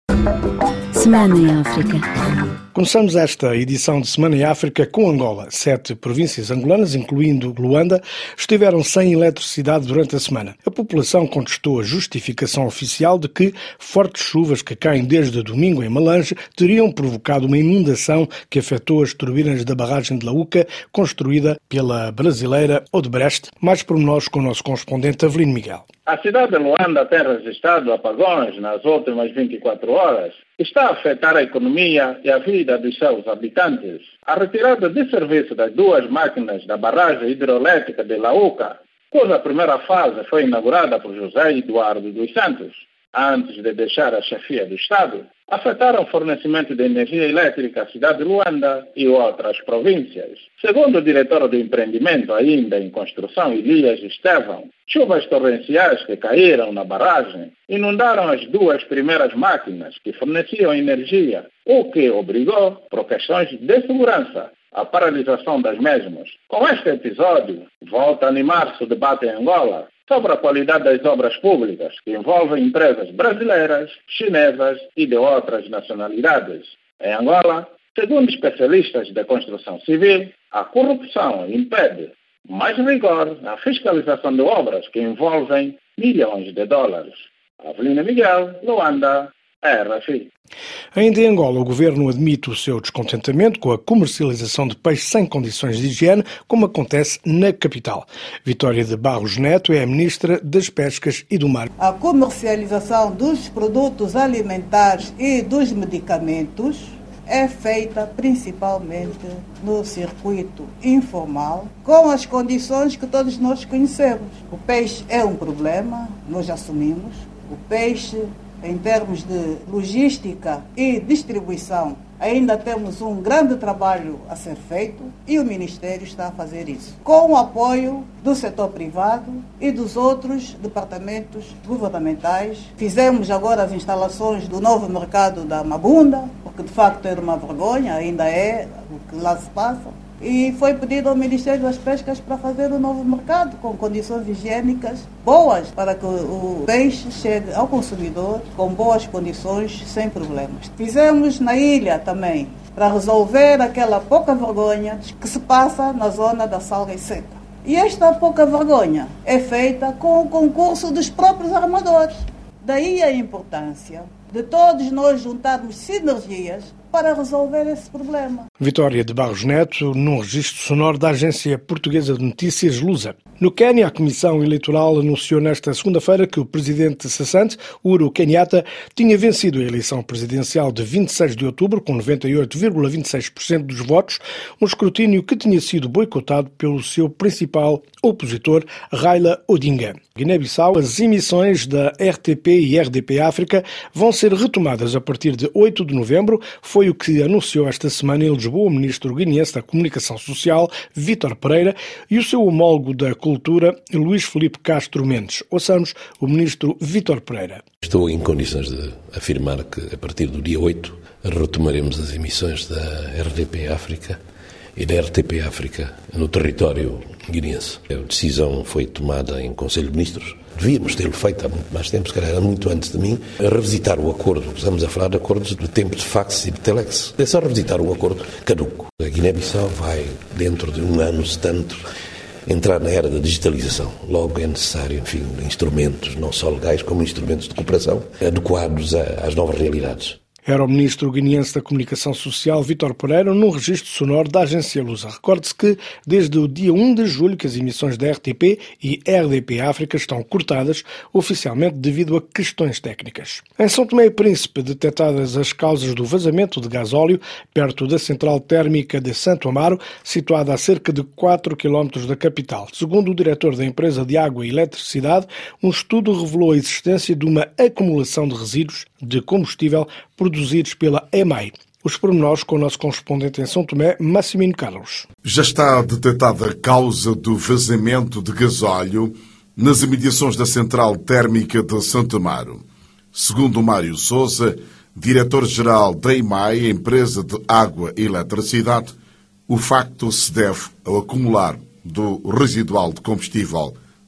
Semana em África. Começamos esta edição de Semana em África com Angola. 7 províncias angolanas, incluindo Luanda, estiveram sem eletricidade durante a semana. A população contestou a justificação oficial de que fortes chuvas que caem desde domingo em Malange teriam provocado uma inundação que afetou as turbinas da barragem de Lauca, construída pela brasileira Odebrecht. Mais pormenores com o nosso correspondente Avelino Miguel. A cidade de Luanda tem registrado apagões nas últimas 24 horas. Está a afetar a economia e a vida dos seus habitantes. A retirada de serviço das 2 máquinas da barragem hidroelétrica de Lauca, cuja primeira fase foi inaugurada por José Eduardo dos Santos, antes de deixar a chefia do Estado, afetaram o fornecimento de energia elétrica à cidade de Luanda e outras províncias. Segundo o diretor do empreendimento ainda em construção, Elias Estevão, chuvas torrenciais que caíram na barragem inundaram as 2 primeiras máquinas que forneciam energia, o que obrigou, por questões de segurança, a paralisação das mesmas. Com este episódio, volta a animar-se o debate em Angola sobre a qualidade das obras públicas que envolvem empresas brasileiras, chinesas e de outras nacionalidades. Em Angola, segundo especialistas da construção civil, a corrupção impede mais rigor na fiscalização de obras que envolvem milhões de dólares. Avelino Miguel, Luanda, RFI. Ainda em Angola, o governo admite o seu descontentamento com a comercialização de peixe sem condições de higiene, como acontece na capital. Vitória de Barros Neto é a ministra das Pescas e do Mar. A comercialização dos produtos alimentares e dos medicamentos é feita principalmente no circuito informal, com as condições que todos nós conhecemos. O peixe é um problema, nós assumimos. O peixe, em termos de logística e distribuição, ainda temos um grande trabalho a ser feito e o Ministério está a fazer isso, com o apoio do setor privado e dos outros departamentos governamentais. Fizemos agora as instalações do novo mercado da Mabunda, porque de facto era uma vergonha, ainda é o que lá se passa. E foi pedido ao Ministério das Pescas para fazer um novo mercado com condições higiênicas boas para que o peixe chegue ao consumidor com boas condições, sem problemas. Fizemos na ilha também para resolver aquela pouca vergonha que se passa na zona da Salga e Seca. E esta pouca vergonha é feita com o concurso dos próprios armadores. Daí a importância de todos nós juntarmos sinergias para resolver esse problema. Vitória de Barros Neto, num registro sonoro da Agência Portuguesa de Notícias, Lusa. No Quênia, a Comissão Eleitoral anunciou nesta segunda-feira que o presidente cessante, Uhuru Kenyatta, tinha vencido a eleição presidencial de 26 de outubro com 98,26% dos votos, um escrutínio que tinha sido boicotado pelo seu principal opositor, Raila Odinga. Guiné-Bissau, as emissões da RTP e RDP África vão ser retomadas a partir de 8 de novembro, foi o que anunciou esta semana em Lisboa o ministro guineense da Comunicação Social, Vítor Pereira, e o seu homólogo da Cultura, Luís Filipe Castro Mendes. Ouçamos o ministro Vítor Pereira. Estou em condições de afirmar que a partir do dia 8 retomaremos as emissões da RDP África e da RTP África no território guineense. A decisão foi tomada em Conselho de Ministros. Devíamos tê-lo feito há muito mais tempo, se calhar era muito antes de mim, a revisitar o acordo. Estamos a falar de acordos do tempo de fax e de telex. É só revisitar o acordo caduco. A Guiné-Bissau vai, dentro de um ano, se tanto, entrar na era da digitalização. Logo é necessário, enfim, instrumentos, não só legais, como instrumentos de cooperação, adequados às novas realidades. Era o ministro guineense da Comunicação Social, Vítor Pereira, num registro sonoro da Agência Lusa. Recorde-se que, desde o dia 1 de julho, que as emissões da RTP e RDP África estão cortadas, oficialmente devido a questões técnicas. Em São Tomé e Príncipe, detectadas as causas do vazamento de gasóleo perto da central térmica de Santo Amaro, situada a cerca de 4 km da capital. Segundo o diretor da empresa de água e eletricidade, um estudo revelou a existência de uma acumulação de resíduos de combustível produzidos pela EMAI. Os pormenores com o nosso correspondente em São Tomé, Massimino Carlos. Já está detectada a causa do vazamento de gasóleo nas imediações da central térmica de Santo Amaro. Segundo Mário Sousa, diretor-geral da EMAI, empresa de água e eletricidade, o facto se deve ao acumular do residual de combustível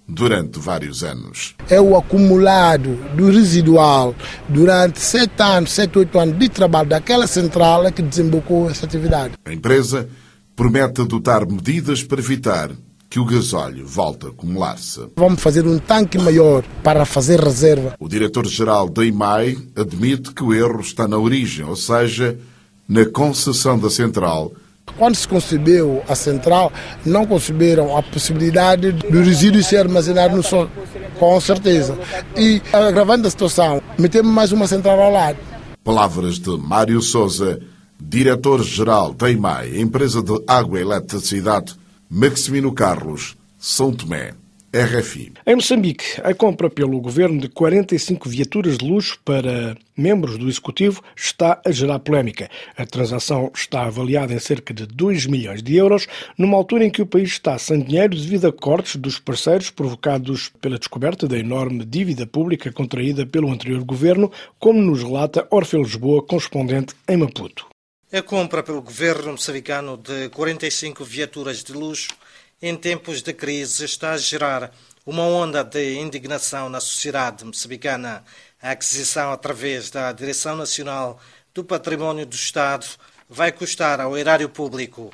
durante vários anos. É o acumulado do residual durante 7 anos, 7, 8 anos de trabalho daquela central que desembocou essa atividade. A empresa promete adotar medidas para evitar que o gasóleo volte a acumular-se. Vamos fazer um tanque maior para fazer reserva. O diretor-geral da IMAI admite que o erro está na origem, ou seja, na concessão da central. Quando se concebeu a central, não conceberam a possibilidade do resíduo ser armazenado no solo, com certeza. E, agravando a situação, metemos mais uma central ao lado. Palavras de Mário Sousa, diretor-geral da IMAI, empresa de água e eletricidade, Maximino Carlos, São Tomé, RFI. Em Moçambique, a compra pelo governo de 45 viaturas de luxo para membros do Executivo está a gerar polémica. A transação está avaliada em cerca de 2 milhões de euros, numa altura em que o país está sem dinheiro devido a cortes dos parceiros provocados pela descoberta da enorme dívida pública contraída pelo anterior governo, como nos relata Orfeu Lisboa, correspondente em Maputo. A compra pelo governo moçambicano de 45 viaturas de luxo em tempos de crise está a gerar uma onda de indignação na sociedade moçambicana. A aquisição através da Direção Nacional do Património do Estado vai custar ao erário público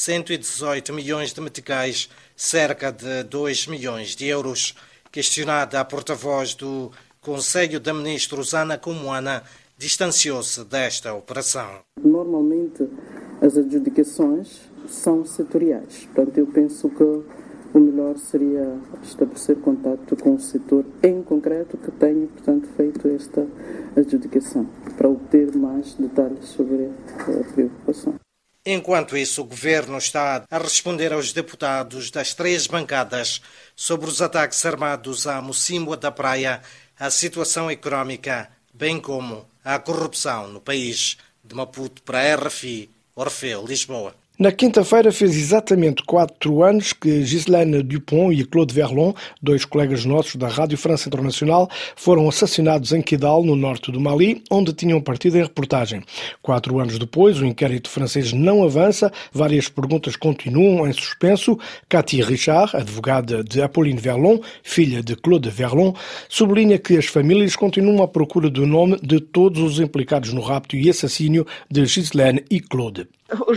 118 milhões de meticais, cerca de 2 milhões de euros. Questionada, a porta-voz do Conselho de Ministros, Ana Comoana, distanciou-se desta operação. Normalmente as adjudicações são setoriais. Portanto, eu penso que o melhor seria estabelecer contato com o setor em concreto que tenha, portanto, feito esta adjudicação, para obter mais detalhes sobre a preocupação. Enquanto isso, o Governo está a responder aos deputados das 3 bancadas sobre os ataques armados a Mocímboa da Praia, a situação económica, bem como a corrupção no país. De Maputo para a RFI, Orfeu Lisboa. Na quinta-feira fez exatamente 4 anos que Ghislaine Dupont e Claude Verlon, 2 colegas nossos da Rádio França Internacional, foram assassinados em Kidal, no norte do Mali, onde tinham partido em reportagem. 4 anos depois, o inquérito francês não avança, várias perguntas continuam em suspenso. Cathy Richard, advogada de Apolline Verlon, filha de Claude Verlon, sublinha que as famílias continuam à procura do nome de todos os implicados no rapto e assassínio de Ghislaine e Claude.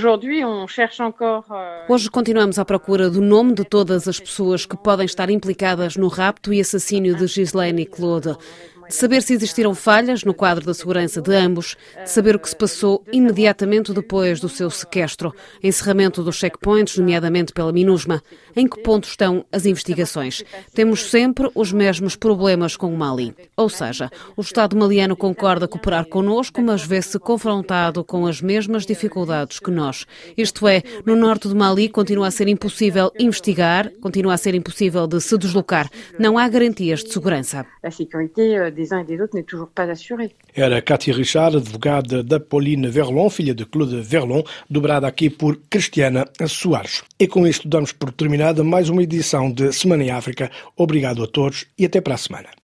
Hoje continuamos à procura do nome de todas as pessoas que podem estar implicadas no rapto e assassínio de Ghislaine e Claude. De saber se existiram falhas no quadro da segurança de ambos, de saber o que se passou imediatamente depois do seu sequestro, encerramento dos checkpoints, nomeadamente pela MINUSMA. Em que ponto estão as investigações? Temos sempre os mesmos problemas com o Mali. Ou seja, o Estado maliano concorda cooperar connosco, mas vê-se confrontado com as mesmas dificuldades que nós. Isto é, no norte do Mali continua a ser impossível investigar, continua a ser impossível de se deslocar. Não há garantias de segurança. Des uns et des autres n'est toujours pas assurée. Era Cathy Richard, advogada da Apolline Verlon, filha de Claude Verlon, dobrada aqui por Cristiana Soares. E com isto damos por terminada mais uma edição de Semana em África. Obrigado a todos e até para a semana.